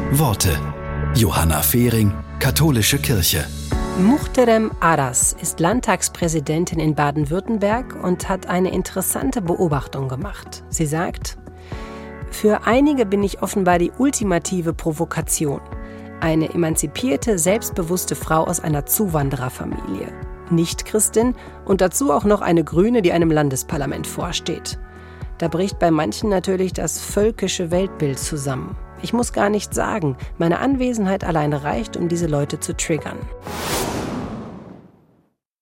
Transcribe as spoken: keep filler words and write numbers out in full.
Worte. Johanna Fehring, Katholische Kirche. Muhterem Aras ist Landtagspräsidentin in Baden-Württemberg und hat eine interessante Beobachtung gemacht. Sie sagt: Für einige bin ich offenbar die ultimative Provokation. Eine emanzipierte, selbstbewusste Frau aus einer Zuwandererfamilie. Nicht-Christin und dazu auch noch eine Grüne, die einem Landesparlament vorsteht. Da bricht bei manchen natürlich das völkische Weltbild zusammen. Ich muss gar nichts sagen, meine Anwesenheit allein reicht, um diese Leute zu triggern.